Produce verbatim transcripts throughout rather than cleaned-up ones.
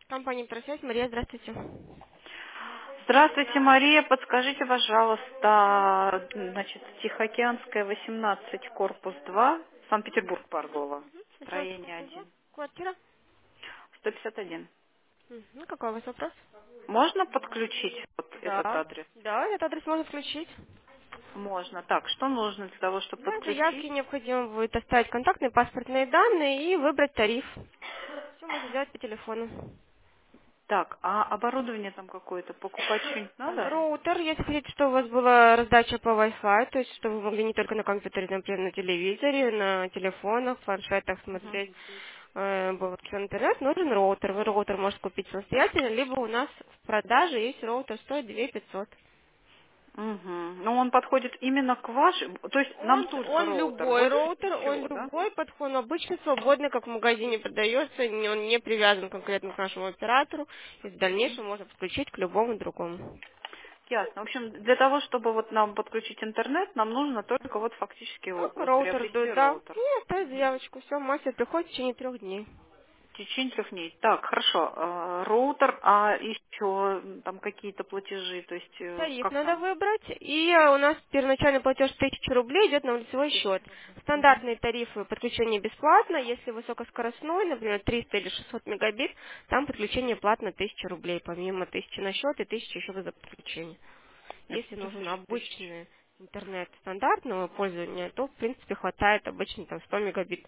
Компания «Просвязь». Мария, здравствуйте. Здравствуйте, Мария. Подскажите, пожалуйста, значит, Тихоокеанская, восемнадцать, корпус два, Санкт-Петербург, Паргола, Начало строение какой год? один, Квартира? сто пятьдесят один. Мгм. Какой у вас вопрос? Можно подключить вот этот Да. адрес? Да, этот адрес можно включить. Можно. Так, что нужно для того, чтобы Для заявки подключить? необходимо будет оставить контактные паспортные данные и выбрать тариф. Все можно сделать по телефону. Так, а оборудование там какое-то покупать что-нибудь надо? Роутер, если хотите, чтобы у вас была раздача по Wi-Fi, то есть чтобы вы могли не только на компьютере, например, на телевизоре, на телефонах, планшетах Мгм. смотреть, э, был вообще интернет, нужен роутер. Вы роутер можете купить самостоятельно, либо у нас в продаже есть роутер, стоит две тысячи пятьсот. Мгм. Ну, он подходит именно к вашему, то есть нам Он, только он роутер, любой больше роутер, он ничего, да? любой подходит, он обычно свободный, как в магазине продается, не- он не привязан конкретно к нашему оператору, и в дальнейшем можно подключить к любому другому. Ясно. В общем, для того, чтобы вот нам подключить интернет, нам нужно только вот фактически о- Только вот роутер, да, приобрести да. роутер. И оставить заявочку, все, мастер приходит в течение трех дней. В течение трех дней. Так, хорошо. э, Роутер, а еще там какие-то платежи, то есть э, Тариф как надо там? выбрать, и э, у нас первоначальный платеж тысяча рублей идет на лицевой счет. Тысяча. Мгм. Стандартные тарифы подключение бесплатно, если высокоскоростной, например, триста или шестьсот мегабит, там подключение платно тысяча рублей, помимо тысячи на счет и тысячи еще за подключение. Если Это нужен слушай, тысяча. обычный интернет стандартного пользования, то в принципе хватает обычно там сто мегабит.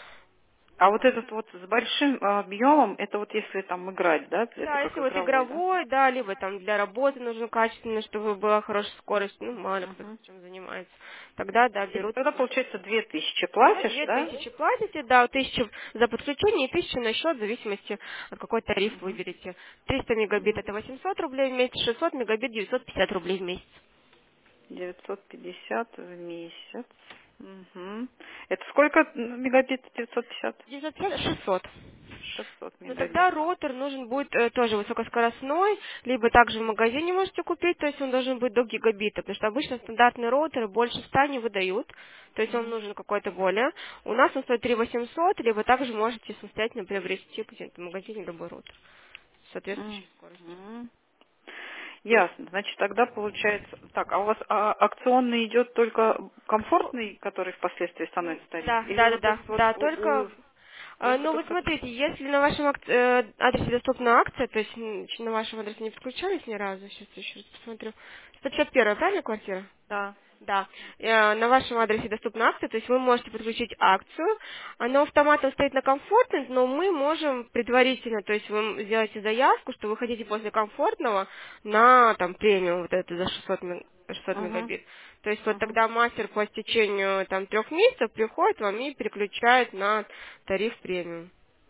А вот этот вот с большим э, объемом, это вот если там играть, да, это Да, как если вот игровой, да? игровой, да, либо там для работы нужно качественно, чтобы была хорошая скорость, ну, мало ли кто Мгм. чем занимается, тогда, да, И берут. тогда получается две тысячи Тогда платишь, две да? тысячи платите, да, тысяча за подключение и тысяча на счет, в зависимости от какой тариф Мгм. выберете. триста мегабит Мгм. это восемьсот рублей в месяц, шестьсот мегабит девятьсот пятьдесят рублей в месяц. девятьсот пятьдесят в месяц. Мгм. Это сколько мегабит? девятьсот пятьдесят? девятьсот пятьдесят шестьсот. шестьсот Но мегабит. тогда роутер нужен будет э, тоже высокоскоростной, либо также в магазине можете купить, то есть он должен быть до гигабита, потому что обычно стандартные роутеры больше ста не выдают, то есть он Мгм. нужен какой-то более. У нас он стоит три тысячи восемьсот, либо также можете самостоятельно приобрести где-то в магазине любой роутер с соответствующей скоростью. Мгм. Ясно. Значит, тогда получается... Так, а у вас а, акционный идет только Кто? комфортный, который впоследствии М, становится тариф? Да, Или да, да, вот да, этот вот да, у, только... у- э, только Ну, тот, вы который... смотрите, если на вашем ак- э, адресе доступна акция, то есть м, на вашем адресе не подключались ни разу, сейчас еще раз посмотрю. сто пятьдесят первая, правильно, квартира? Да. Да, Э, на вашем адресе доступна акция, то есть вы можете подключить акцию. Она автоматом стоит на комфортный, но мы можем предварительно, то есть вы сделаете заявку, что вы хотите после комфортного на там премиум вот это за шестьсот, ме- шестьсот Угу. мегабит. То есть вот Угу. тогда мастер по стечению там трех месяцев приходит вам и переключает на тариф премиум.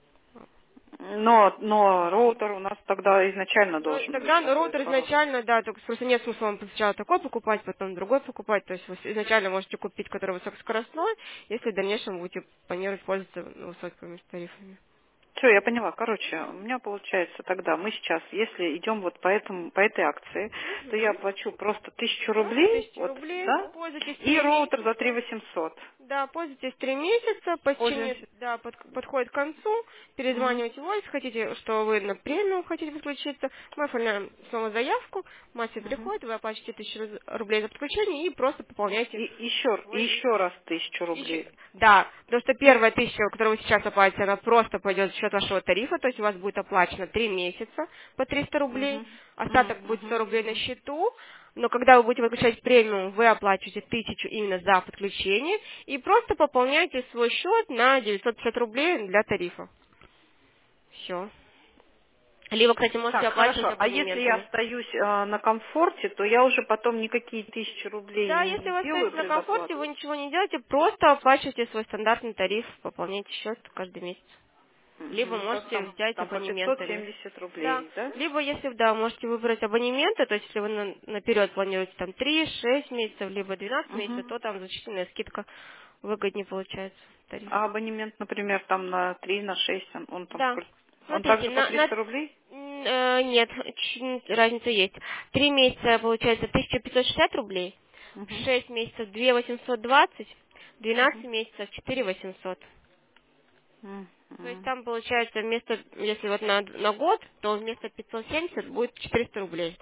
Но, но роутер у нас тогда изначально Ну, должен быть тогда на ну, то роутер оборудование. изначально, да, только просто нет смысла вам сначала такой покупать, потом другой покупать. То есть вы изначально можете купить, который высокоскоростной, если в дальнейшем будете планировать пользоваться ну, высокими тарифами. Все, я поняла. Короче, у меня получается тогда, мы сейчас, если идем вот по, этому, по этой акции, то я Мгм. плачу просто тысячу Просто рублей, тысячу вот, рублей, да, пользуйтесь и три роутер за три месяца. восемьсот. Да, пользуйтесь три месяца, по течению, Пользуемся. да, под- подходит к концу, Мгм. перезванивайте в офис, хотите, что вы на премиум хотите подключиться, мы оформляем снова заявку, мастер Мгм. приходит, вы оплачиваете тысячу руб- рублей за подключение и просто пополняете И еще, свой лимит. еще раз тысячу Ищи- рублей. Да, потому что первая тысяча, которую вы сейчас оплатите, она просто пойдет в счет вашего тарифа, то есть у вас будет оплачено три месяца по триста рублей, Мгм. М, остаток будет сто мгм. рублей на счету, но когда вы будете подключать премиум, вы оплачиваете тысячу именно за подключение и просто пополняете свой счет на девятьсот пятьдесят рублей для тарифа. Все. Либо, кстати, можете Так, оплачивать хорошо. А если я абонементами. остаюсь э, на комфорте, то я уже потом никакие тысячи рублей Да, не если вы сделаю остаетесь на комфорте, предоплату. вы ничего не делаете, просто оплачиваете свой стандартный тариф, пополняете счет каждый месяц. Либо Мгм. Как можете там, взять там по пятьсот абонементами. семьдесят Да. рублей, да? Либо, если, да, можете выбрать абонементы, то есть, если вы на- наперед планируете там три, шесть месяцев, либо двенадцать месяцев, Мгм. то там значительная скидка выгоднее получается тариф. А абонемент, например, там на три, на шесть, он, он там Да. сколько? Он Смотрите, также по на, на- триста рублей? м, э, нет, ч- разница есть. Три месяца получается тысяча пятьсот шестьдесят рублей, Мгм. шесть месяцев две тысячи восемьсот двадцать, двенадцать Мгм. месяцев четыре тысячи восемьсот. Мгм. То есть там получается вместо, если вот на, на год, то вместо пятьсот семьдесят будет четыреста рублей.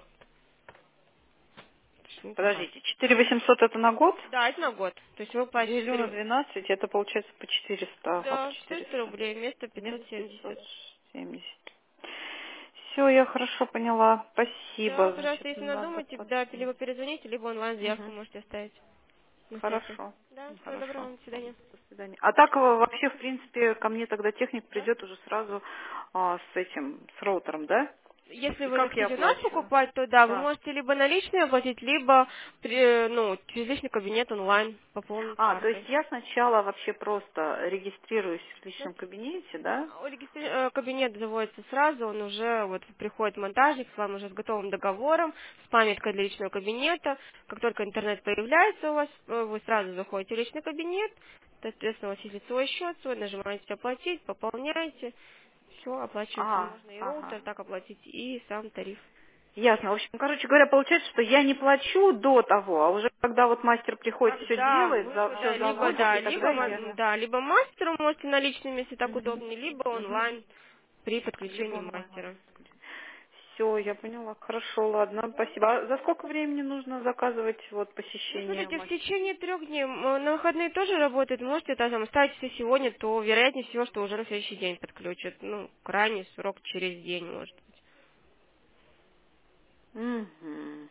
Ну, такая. Подождите, четыре восемьсот это на год? Да, это на год. То есть вы платите Делю на четыре... двенадцать, это получается по четыреста. Ага, по Да, четыреста четыреста. рублей вместо пятьсот Вместо пятьсот семьдесят. семьдесят. Все, я хорошо поняла. Да, Спасибо. пожалуйста, Значит, если надо надумаете, да, посмотреть. либо перезвоните, либо онлайн заявку Угу. можете оставить на сайте. Хорошо. Да, всего доброго, Хорошо. до свидания. До свидания. А так э, вообще, в принципе, ко мне тогда техник Да? придет уже сразу а, с этим, с роутером, да? Если И вы как я захотите у нас оплачиваю? покупать, то да, вы Да. можете либо наличные оплатить, либо при- ну, через личный кабинет онлайн пополнить А, то есть картой. я сначала вообще просто регистрируюсь в Да. личном кабинете, да? У регистри- э, Кабинет заводится сразу, он уже, вот приходит монтажник с вами уже с готовым договором, с памяткой для личного кабинета. Как только интернет появляется у вас, э, вы сразу заходите в личный кабинет, соответственно, у вас есть лицевой счет свой, нажимаете оплатить, пополняете, все, оплачивается. А, Можно и ага. роутер так оплатить, и сам тариф. Ясно. В общем, короче говоря, получается, что я не плачу до того, а уже когда вот мастер приходит, все Когда делает, вы, за, да, все либо, заводит, да, и тогда либо, я... ма- да, либо мастеру можете наличными, если так Мгм. удобнее, либо Мгм. онлайн при Либо подключении онлайн. мастера. Все, я поняла. Хорошо, ладно, спасибо. А за сколько времени нужно заказывать вот Ну, посещение смотрите, в мастера? течение трех дней, м, на выходные тоже работает, можете это там ставить все сегодня, то вероятнее всего, что уже на следующий день подключат. Ну, крайний срок через день, может быть. Мгм.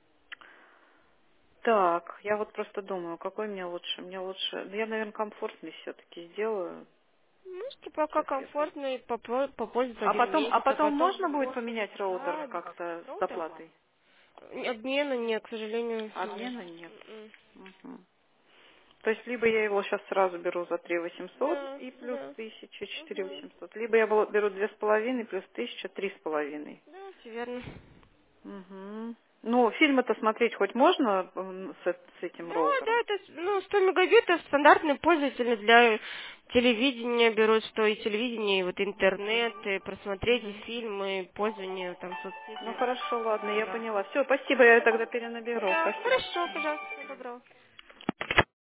Так, я вот просто думаю, какой мне лучше? Мне лучше... Да я, наверное, комфортный все-таки сделаю. Можете пока Сейчас я... по- комфортно и попо- попользоваться А один потом, а месяц, а потом потом можно будет другой. поменять роутер Да, как-то с роутер? оплатой? Обмена нет, к сожалению, нет. Обмена нет. М-м. Мгм. То есть либо я его сейчас сразу беру за три восемьсот Да, и плюс да. тысяча четыре Мгм. восемьсот, либо я бл- беру две с половиной плюс тысяча три с половиной. Да, все верно. Угу. Ну, фильмы-то смотреть хоть можно м, с, э- с этим Да, да, роутером? это ну, сто мегабитов стандартный пользователь для телевидения берут, что и телевидение, и вот интернет, и просмотреть и Угу. фильмы, и пользование там Ну соцсетями. хорошо, ладно, я Да. поняла. Все, спасибо, я тогда перенаберу. Да, Спасибо. хорошо, пожалуйста, всего доброго.